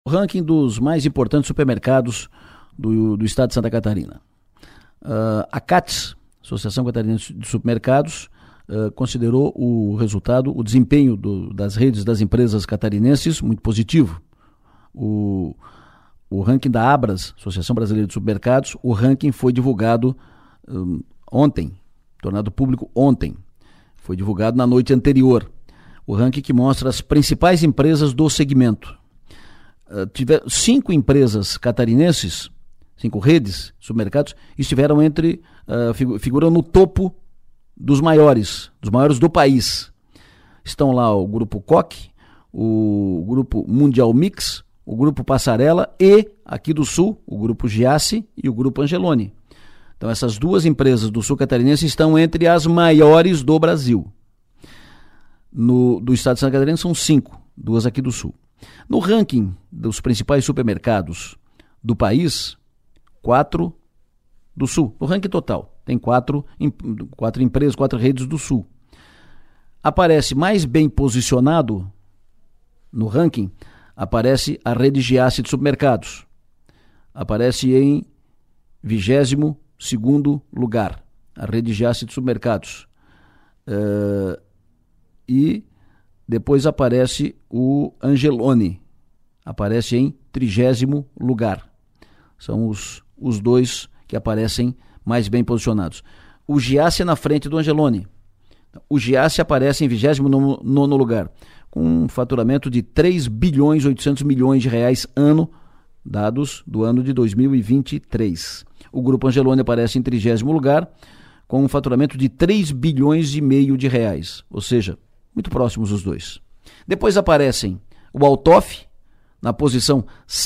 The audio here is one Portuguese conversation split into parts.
O ranking dos mais importantes supermercados do estado de Santa Catarina. A CATS, Associação Catarinense de Supermercados, considerou o resultado, o desempenho das redes das empresas catarinenses muito positivo. O ranking da Abras, Associação Brasileira de Supermercados, o ranking foi divulgado ontem, tornado público ontem. Foi divulgado na noite anterior. O ranking que mostra as principais empresas do segmento. Tiveram 5 empresas catarinenses, 5 redes, supermercados, estiveram figuram no topo dos maiores do país. Estão lá o Grupo Coque, o Grupo Mundial Mix, o Grupo Passarela e, aqui do Sul, o Grupo Giasse e o Grupo Angeloni. Então essas 2 empresas do Sul Catarinense estão entre as maiores do Brasil. Do estado de Santa Catarina são 5, 2 aqui do Sul. No ranking dos principais supermercados do país, 4 do Sul. No ranking total, tem 4 empresas, 4 redes do Sul. Aparece mais bem posicionado no ranking, aparece a rede Giasse de supermercados. Aparece em 22º lugar, a rede Giasse de supermercados. E depois aparece o Angeloni, aparece em 30º lugar. São os 2 que aparecem mais bem posicionados. O Giasse é na frente do Angeloni. O Giasse aparece em 29º lugar, com um faturamento de 3 bilhões 800 milhões de reais ano, dados do ano de 2023. O Grupo Angeloni aparece em 30º lugar, com um faturamento de 3 bilhões e meio de reais, ou seja, muito próximos os 2. Depois aparecem o Altoff, na posição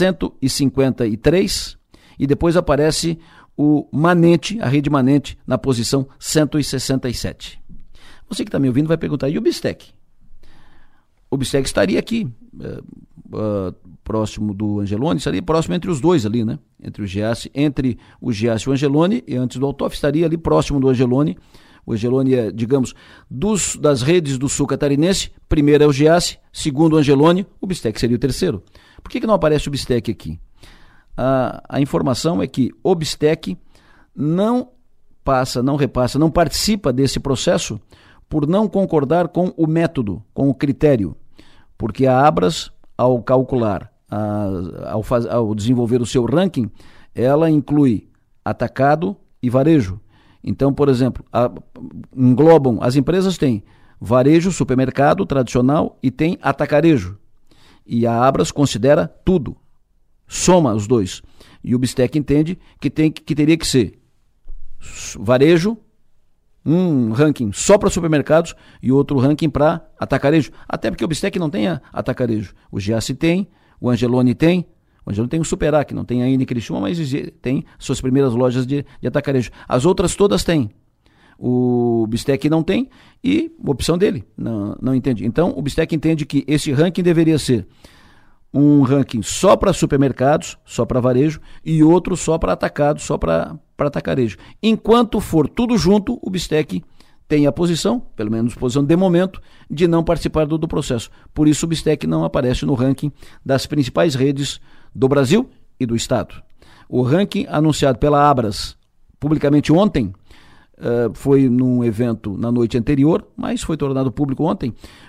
153, e depois aparece o Manente, a rede Manente, na posição 167. Você que está me ouvindo vai perguntar, e o Bistec? O Bistec estaria aqui, próximo do Angeloni, estaria próximo entre os 2 ali, né? Entre o Giasse e o Angeloni, e antes do Altoff estaria ali próximo do Angeloni. O Angeloni é, digamos, das redes do Sul Catarinense, primeiro é o Giasse, segundo o Angeloni, o Bistec seria o terceiro. Por que não aparece o Bistec aqui? A informação é que o Bistec não participa desse processo por não concordar com o método, com o critério, porque a Abras, ao calcular, ao desenvolver o seu ranking, ela inclui atacado e varejo. Então, por exemplo, englobam, as empresas têm varejo, supermercado tradicional e tem atacarejo. E a Abras considera tudo, soma os 2. E o Bistec entende que teria que ser varejo, um ranking só para supermercados e outro ranking para atacarejo. Até porque o Bistec não tem atacarejo. O Giasse tem, o Angeloni tem. O Angeloni tem o Superac, não tem ainda em Criciúma, mas tem suas primeiras lojas de atacarejo. As outras todas têm. O Bistec não tem e opção dele, não entende. Então, o Bistec entende que esse ranking deveria ser um ranking só para supermercados, só para varejo, e outro só para atacado, só para atacarejo. Enquanto for tudo junto, o Bistec tem a posição, pelo menos posição de momento, de não participar do processo. Por isso o Bistec não aparece no ranking das principais redes do Brasil e do estado. O ranking anunciado pela Abras publicamente ontem, foi num evento na noite anterior, mas foi tornado público ontem.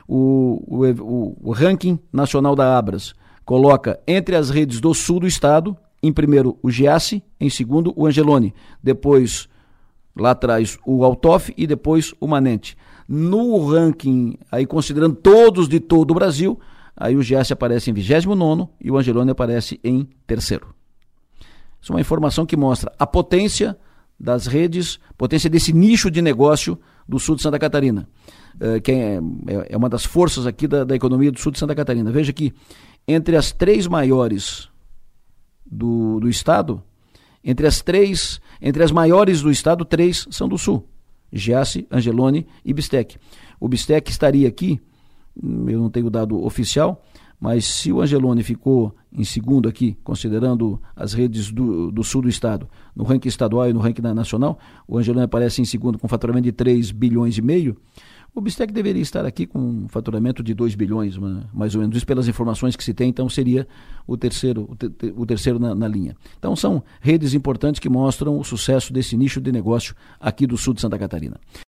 O ranking nacional da Abras coloca entre as redes do sul do estado, em primeiro o Giasse, em segundo o Angeloni, depois lá atrás o Altoff e depois o Manente. No ranking, aí considerando todos de todo o Brasil, aí o Giasse aparece em 29º e o Angeloni aparece em 3º. Isso é uma informação que mostra a potência das redes, potência desse nicho de negócio do sul de Santa Catarina, que é uma das forças aqui da economia do sul de Santa Catarina. Veja que entre as 3 maiores do estado, entre as maiores do estado, 3 são do sul: Giasse, Angeloni e Bistec. O Bistec estaria aqui, eu não tenho o dado oficial, mas se o Angeloni ficou em segundo aqui, considerando as redes do sul do estado, no ranking estadual e no ranking nacional, o Angeloni aparece em segundo com faturamento de 3 bilhões e meio, O Bistec deveria estar aqui com um faturamento de 2 bilhões, mais ou menos. Isso pelas informações que se tem, então seria o terceiro na linha. Então são redes importantes que mostram o sucesso desse nicho de negócio aqui do sul de Santa Catarina.